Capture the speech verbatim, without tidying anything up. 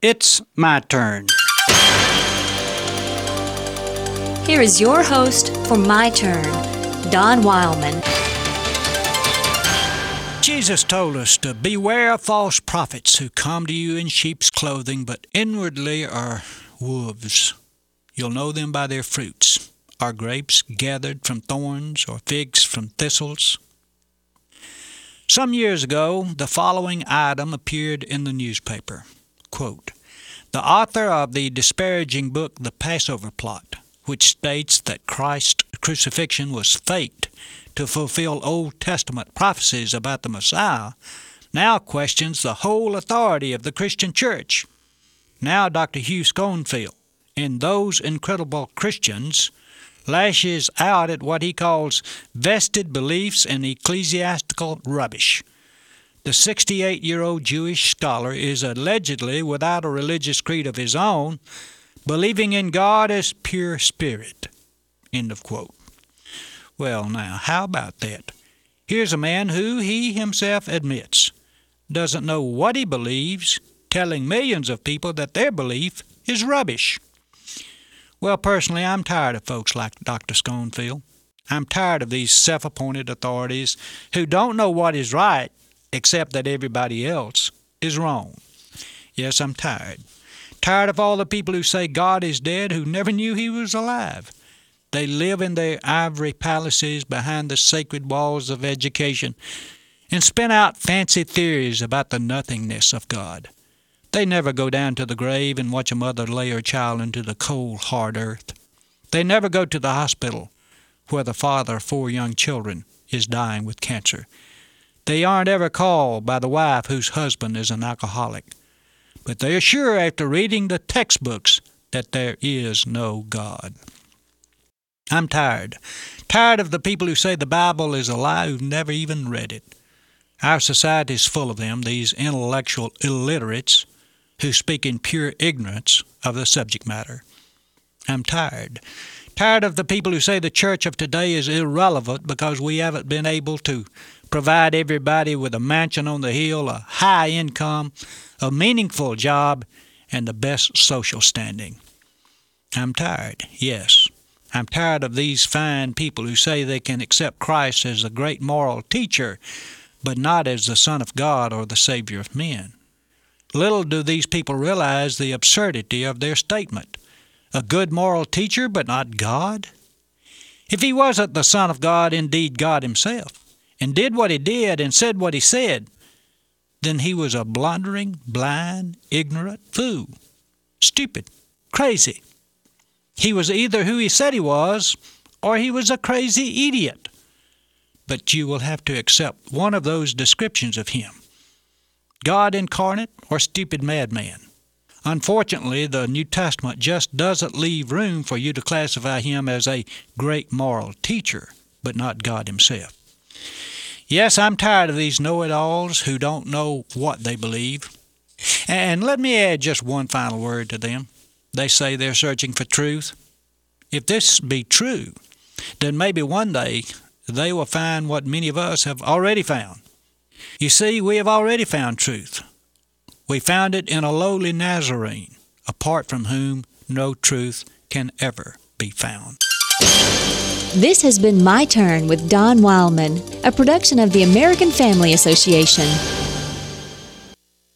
It's my turn. Here is your host for My Turn, Don Wildman. Jesus told us to beware of false prophets who come to you in sheep's clothing, but inwardly are wolves. You'll know them by their fruits. Are grapes gathered from thorns or figs from thistles? Some years ago, the following item appeared in the newspaper. Quote, "The author of the disparaging book, The Passover Plot, which states that Christ's crucifixion was faked to fulfill Old Testament prophecies about the Messiah, now questions the whole authority of the Christian church. Now Doctor Hugh Schoenfield, and those incredible Christians, lashes out at what he calls vested beliefs and ecclesiastical rubbish. The sixty-eight-year-old Jewish scholar is allegedly without a religious creed of his own, believing in God as pure spirit." End of quote. Well, now, how about that? Here's a man who, he himself admits, doesn't know what he believes, telling millions of people that their belief is rubbish. Well, personally, I'm tired of folks like Doctor Schoenfield. I'm tired of these self-appointed authorities who don't know what is right except that everybody else is wrong. Yes, I'm tired. Tired of all the people who say God is dead who never knew he was alive. They live in their ivory palaces behind the sacred walls of education and spin out fancy theories about the nothingness of God. They never go down to the grave and watch a mother lay her child into the cold, hard earth. They never go to the hospital where the father of four young children is dying with cancer. They aren't ever called by the wife whose husband is an alcoholic. But they are sure after reading the textbooks that there is no God. I'm tired. Tired of the people who say the Bible is a lie who've never even read it. Our society is full of them, these intellectual illiterates who speak in pure ignorance of the subject matter. I'm tired. Tired of the people who say the church of today is irrelevant because we haven't been able to provide everybody with a mansion on the hill, a high income, a meaningful job, and the best social standing. I'm tired, yes. I'm tired of these fine people who say they can accept Christ as a great moral teacher, but not as the Son of God or the Savior of men. Little do these people realize the absurdity of their statement. A good moral teacher, but not God? If he wasn't the Son of God, indeed God himself, and did what he did and said what he said, then he was a blundering, blind, ignorant fool. Stupid, crazy. He was either who he said he was, or he was a crazy idiot. But you will have to accept one of those descriptions of him. God incarnate or stupid madman. Unfortunately, the New Testament just doesn't leave room for you to classify him as a great moral teacher, but not God himself. Yes, I'm tired of these know-it-alls who don't know what they believe. And let me add just one final word to them. They say they're searching for truth. If this be true, then maybe one day they will find what many of us have already found. You see, we have already found truth. We found it in a lowly Nazarene, apart from whom no truth can ever be found. This has been My Turn with Don Wildman, a production of the American Family Association.